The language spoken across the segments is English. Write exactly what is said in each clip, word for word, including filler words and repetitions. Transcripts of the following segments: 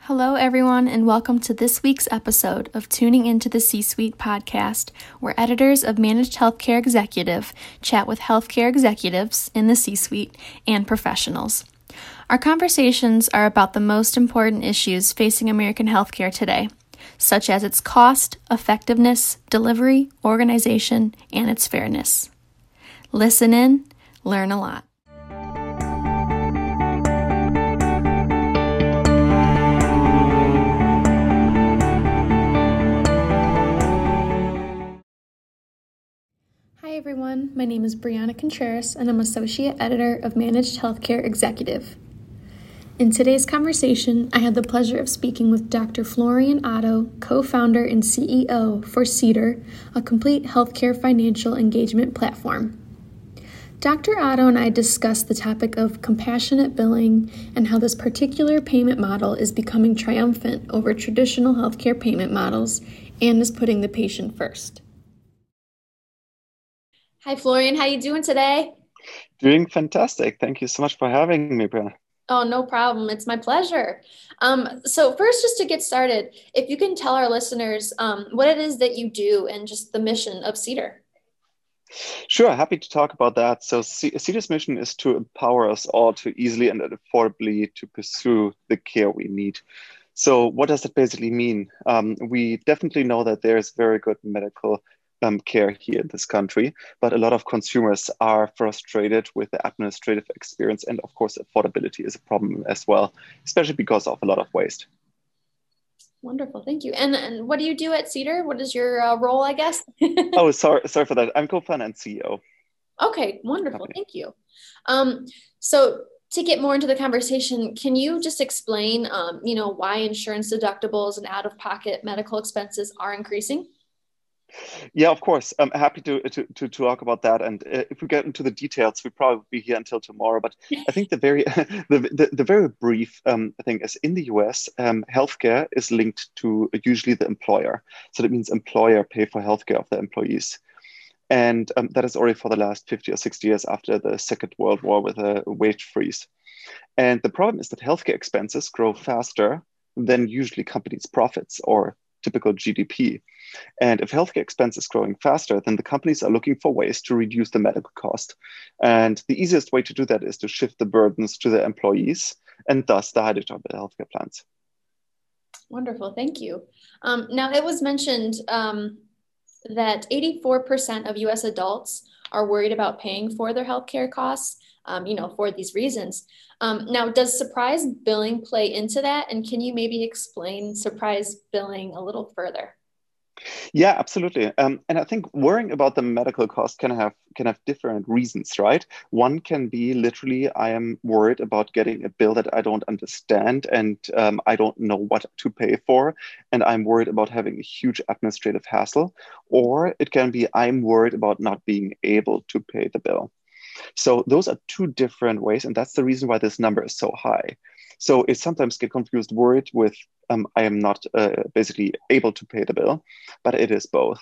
Hello, everyone, and welcome to this week's episode of Tuning Into the C-Suite podcast, where editors of Managed Healthcare Executive chat with healthcare executives in the C-Suite and professionals. Our conversations are about the most important issues facing American healthcare today, such as its cost, effectiveness, delivery, organization, and its fairness. Listen in, learn a lot. Hi everyone, my name is Brianna Contreras and I'm Associate Editor of Managed Healthcare Executive. In today's conversation, I had the pleasure of speaking with Doctor Florian Otto, co-founder and C E O for Cedar, a complete healthcare financial engagement platform. Doctor Otto and I discussed the topic of compassionate billing and how this particular payment model is becoming triumphant over traditional healthcare payment models and is putting the patient first. Hi, Florian. How you doing today? Doing fantastic. Thank you so much for having me, Brianna. Oh, no problem. It's my pleasure. Um, so first, just to get started, if you can tell our listeners um, what it is that you do and just the mission of Cedar. Sure, happy to talk about that. So C- Cedar's mission is to empower us all to easily and affordably to pursue the care we need. So what does that basically mean? Um, we definitely know that there's very good medical Um, care here in this country, but a lot of consumers are frustrated with the administrative experience, and of course affordability is a problem as well, especially because of a lot of waste. Wonderful, thank you. And, and what do you do at Cedar? What is your uh, role, I guess? oh, sorry, sorry for that. I'm co-founder and C E O. Okay, wonderful, thank you. Um, so to get more into the conversation, can you just explain, um, you know, why insurance deductibles and out-of-pocket medical expenses are increasing? Yeah, of course. I'm happy to, to, to talk about that. And uh, if we get into the details, we probably be here until tomorrow. But I think the very the, the, the very brief um, thing is in the U S, um, healthcare is linked to usually the employer. So that means employer pay for healthcare of their employees. And um, that is already for the last fifty or sixty years after the Second World War with a wage freeze. And the problem is that healthcare expenses grow faster than usually companies' profits or typical G D P. And if healthcare expense is growing faster, then the companies are looking for ways to reduce the medical cost. And the easiest way to do that is to shift the burdens to their employees and thus the high deductible healthcare plans. Wonderful, thank you. Um, now, it was mentioned um, that eighty-four percent of U S adults are worried about paying for their healthcare costs, um, you know, for these reasons. Um, now, does surprise billing play into that? And can you maybe explain surprise billing a little further? Yeah, absolutely. Um, and I think worrying about the medical cost can have can have different reasons, right? One can be literally, I am worried about getting a bill that I don't understand and um, I don't know what to pay for, and I'm worried about having a huge administrative hassle. Or it can be, I'm worried about not being able to pay the bill. So those are two different ways, and that's the reason why this number is so high. So it sometimes get confused, worried with um, I am not uh, basically able to pay the bill, but it is both.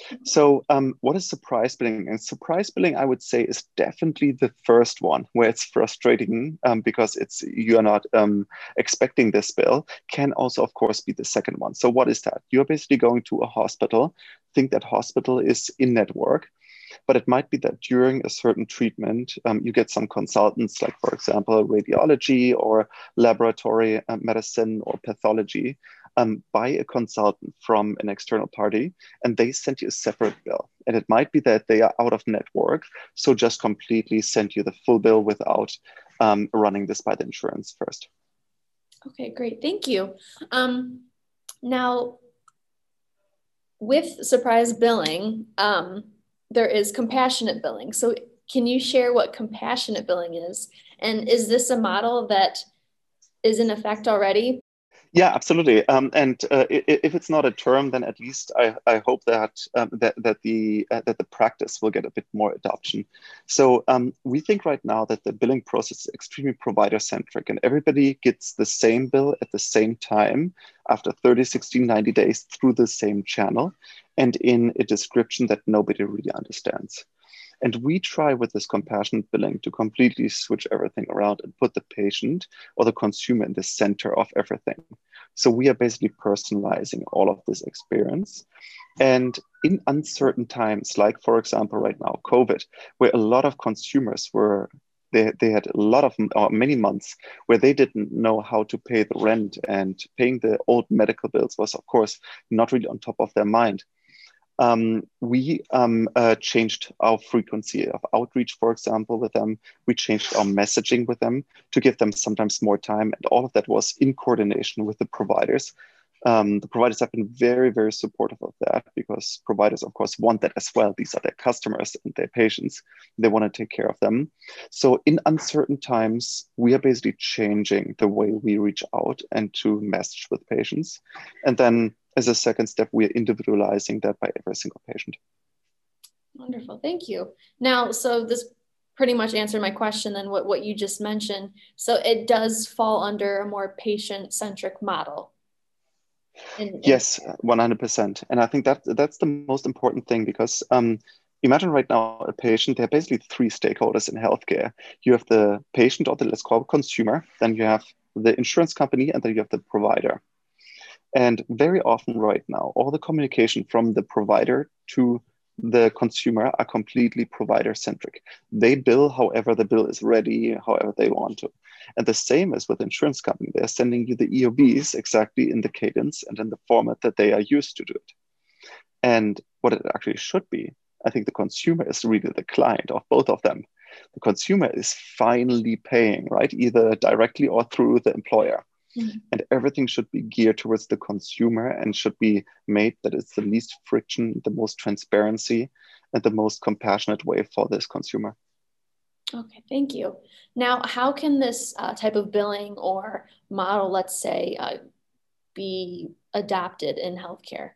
So um, what is surprise billing? And surprise billing, I would say, is definitely the first one where it's frustrating um, because it's you are not um, expecting this bill. Can also, of course, be the second one. So what is that? You're basically going to a hospital, think that hospital is in network, but it might be that during a certain treatment, um, you get some consultants, like, for example, radiology or laboratory uh, medicine or pathology, um, by a consultant from an external party, and they send you a separate bill. And it might be that they are out of network, so just completely send you the full bill without um, running this by the insurance first. Okay, great. Thank you. Um, now, with surprise billing, um, there is compassionate billing. So can you share what compassionate billing is? And is this a model that is in effect already? Yeah, absolutely. Um, and uh, if it's not a term, then at least I, I hope that um, that that the uh, that the practice will get a bit more adoption. So um, we think right now that the billing process is extremely provider centric, and everybody gets the same bill at the same time after thirty, sixty, ninety days through the same channel, and in a description that nobody really understands. And we try with this compassionate billing to completely switch everything around and put the patient or the consumer in the center of everything. So we are basically personalizing all of this experience. And in uncertain times, like for example, right now, COVID, where a lot of consumers were, they, they had a lot of, or many months where they didn't know how to pay the rent, and paying the old medical bills was, of course, not really on top of their mind. Um, we um, uh, changed our frequency of outreach, for example, with them. We changed our messaging with them to give them sometimes more time. And all of that was in coordination with the providers. Um, the providers have been very, very supportive of that, because providers, of course, want that as well. These are their customers and their patients. They want to take care of them. So in uncertain times, we are basically changing the way we reach out and to message with patients. And then as a second step, we are individualizing that by every single patient. Wonderful. Thank you. Now, so this pretty much answered my question then, what, what you just mentioned. So it does fall under a more patient-centric model. In, in- Yes, one hundred percent. And I think that that's the most important thing, because um, imagine right now a patient, there are basically three stakeholders in healthcare. You have the patient, or the, let's call it consumer, then you have the insurance company, and then you have the provider. And very often right now, all the communication from the provider to the consumer are completely provider centric. They bill however the bill is ready, however they want to. And the same as with insurance company, they're sending you the E O Bs exactly in the cadence and in the format that they are used to do it. And what it actually should be, I think the consumer is really the client of both of them. The consumer is finally paying, right? Either directly or through the employer. Mm-hmm. And everything should be geared towards the consumer, and should be made that it's the least friction, the most transparency, and the most compassionate way for this consumer. Okay, thank you. Now, how can this uh, type of billing or model, let's say, uh, be adapted in healthcare?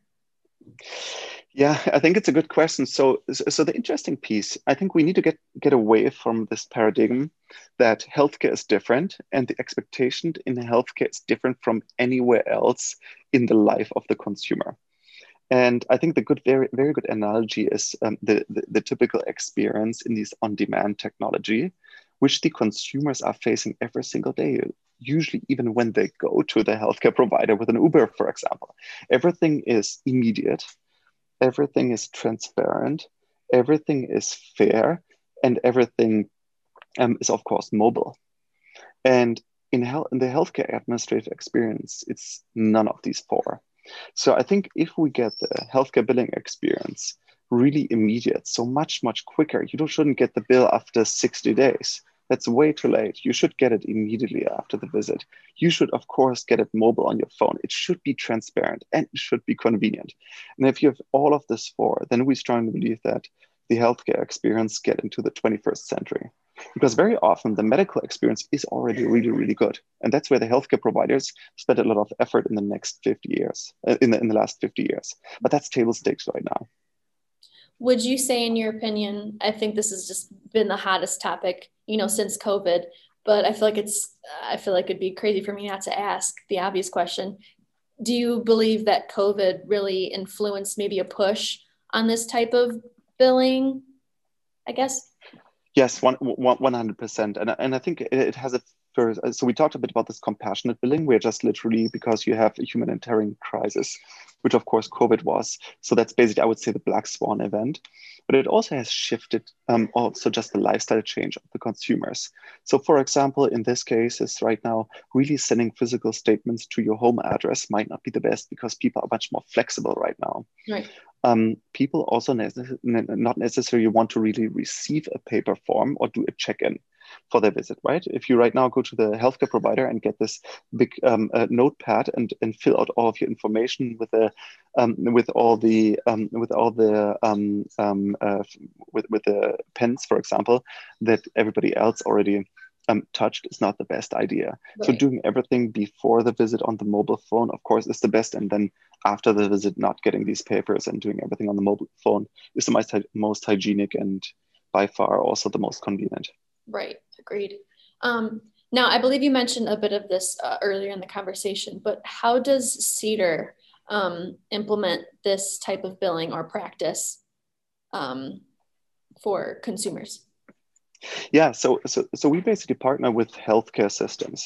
Yeah, I think it's a good question. So, so the interesting piece, I think we need to get, get away from this paradigm that healthcare is different, and the expectation in healthcare is different from anywhere else in the life of the consumer. And I think the good, very, very good analogy is um, the, the, the typical experience in these on-demand technology, which the consumers are facing every single day, usually even when they go to the healthcare provider with an Uber, for example. Everything is immediate. Everything is transparent, everything is fair, and everything um, is, of course, mobile. And in, health, in the healthcare administrative experience, it's none of these four. So I think if we get the healthcare billing experience really immediate, so much, much quicker, you don't, shouldn't get the bill after sixty days. That's way too late. You should get it immediately after the visit. You should, of course, get it mobile on your phone. It should be transparent, and it should be convenient. And if you have all of this four, then we strongly believe that the healthcare experience get into the twenty-first century. Because very often the medical experience is already really, really good. And that's where the healthcare providers spend a lot of effort in the next fifty years, uh, in, the, in the last fifty years. But that's table stakes right now. Would you say, in your opinion, I think this has just been the hottest topic, you know, since COVID, but I feel like it's, I feel like it'd be crazy for me not to ask the obvious question. Do you believe that COVID really influenced maybe a push on this type of billing, I guess? Yes, one, one, hundred percent. And, and I think it has a first, so we talked a bit about this compassionate billing, where just literally because you have a humanitarian crisis, which of course COVID was. So that's basically, I would say, the black swan event. But it also has shifted um, also just the lifestyle change of the consumers. So for example, in this case is right now, really sending physical statements to your home address might not be the best, because people are much more flexible right now. Right. Um, people also ne- not necessarily want to really receive a paper form or do a check-in for their visit, right? If you right now go to the healthcare provider and get this big um, uh, notepad and, and fill out all of your information with the um, with all the um, with all the um, um, uh, with with the pens, for example, that everybody else already um, touched, is not the best idea. Right. So doing everything before the visit on the mobile phone, of course, is the best, and then after the visit, not getting these papers and doing everything on the mobile phone is the most, most hygienic and by far also the most convenient. Right, agreed. Um, now, I believe you mentioned a bit of this uh, earlier in the conversation, but how does Cedar um, implement this type of billing or practice um, for consumers? Yeah, so, so so we basically partner with healthcare systems.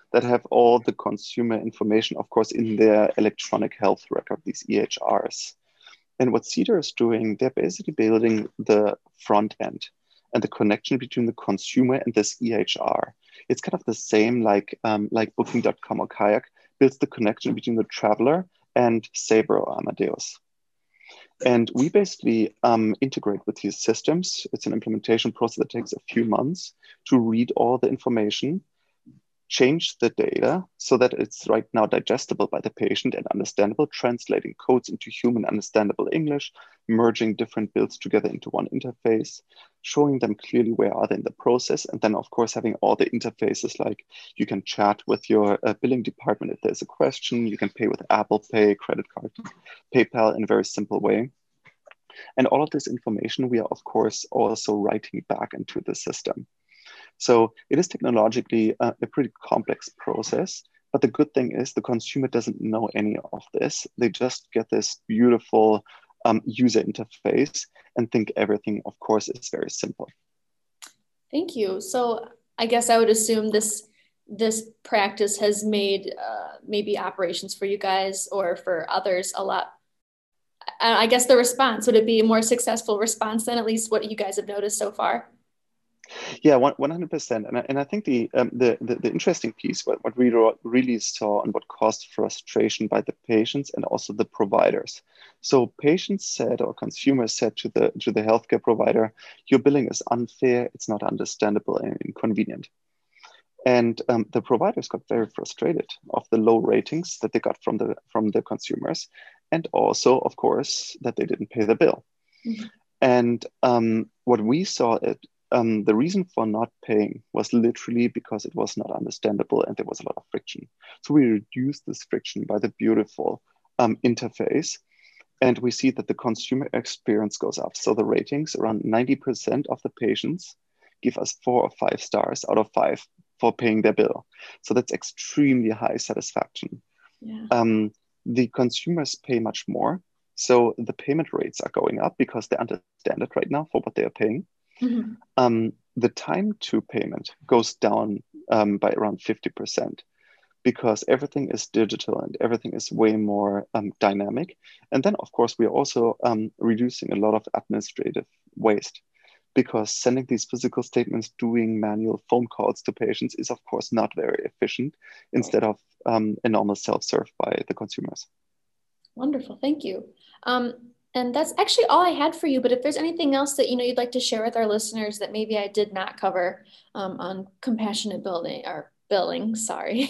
that have all the consumer information, of course, in their electronic health record, these E H Rs. And what Cedar is doing, they're basically building the front end and the connection between the consumer and this E H R. It's kind of the same like, um, like Booking dot com or Kayak builds the connection between the traveler and Sabre or Amadeus. And we basically um, integrate with these systems. It's an implementation process that takes a few months to read all the information, change the data so that it's right now digestible by the patient and understandable, translating codes into human understandable English, merging different builds together into one interface, showing them clearly where are they in the process, and then of course having all the interfaces like you can chat with your uh, billing department if there's a question, you can pay with Apple Pay, credit card, PayPal in a very simple way. And all of this information we are of course also writing back into the system. So it is technologically a, a pretty complex process, but the good thing is the consumer doesn't know any of this. They just get this beautiful um, user interface and think everything, of course, is very simple. Thank you. So I guess I would assume this this practice has made uh, maybe operations for you guys or for others a lot. I guess the response, would it be a more successful response than at least what you guys have noticed so far? Yeah, one hundred percent. And I, and I think the, um, the, the the interesting piece, what, what we really saw and what caused frustration by the patients and also the providers. So patients said, or consumers said to the to the healthcare provider, your billing is unfair, it's not understandable and inconvenient. And um, the providers got very frustrated of the low ratings that they got from the from the consumers, and also, of course, that they didn't pay the bill. Mm-hmm. And um, what we saw it. Um, the reason for not paying was literally because it was not understandable and there was a lot of friction. So we reduced this friction by the beautiful um, interface, and we see that the consumer experience goes up. So the ratings, around ninety percent of the patients give us four or five stars out of five for paying their bill. So that's extremely high satisfaction. Yeah. Um, the consumers pay much more. So the payment rates are going up because they understand it right now for what they are paying. Mm-hmm. Um, the time to payment goes down um, by around fifty percent because everything is digital and everything is way more um, dynamic. And then, of course, we are also um, reducing a lot of administrative waste because sending these physical statements, doing manual phone calls to patients is, of course, not very efficient instead of um, a normal self-serve by the consumers. Wonderful. Thank you. Um, And that's actually all I had for you. But if there's anything else that, you know, you'd like to share with our listeners that maybe I did not cover um, on compassionate building or billing, sorry.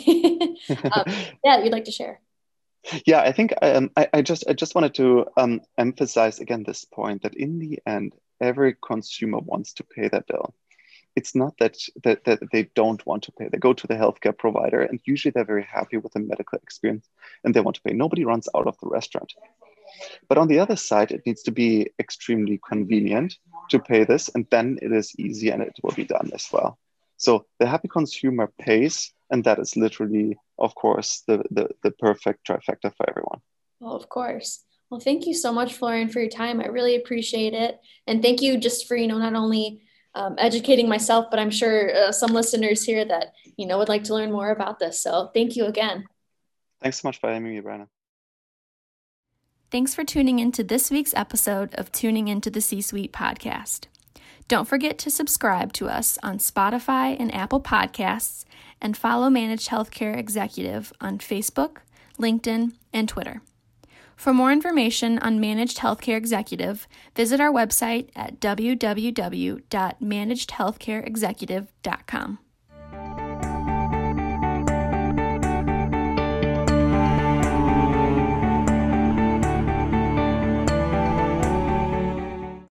um, yeah, you'd like to share. Yeah, I think um, I, I just I just wanted to um, emphasize again this point that in the end, every consumer wants to pay their bill. It's not that, that that they don't want to pay. They go to the healthcare provider and usually they're very happy with the medical experience and they want to pay. Nobody runs out of the restaurant. But on the other side, it needs to be extremely convenient to pay this, and then it is easy and it will be done as well. So the happy consumer pays, and that is literally, of course, the, the, the perfect trifecta for everyone. Well, of course. Well, thank you so much, Florian, for your time. I really appreciate it. And thank you just for, you know, not only um, educating myself, but I'm sure uh, some listeners here that, you know, would like to learn more about this. So thank you again. Thanks so much for having me, Brianna. Thanks for tuning in to this week's episode of Tuning Into the C-Suite podcast. Don't forget to subscribe to us on Spotify and Apple Podcasts and follow Managed Healthcare Executive on Facebook, LinkedIn, and Twitter. For more information on Managed Healthcare Executive, visit our website at w w w dot managed healthcare executive dot com.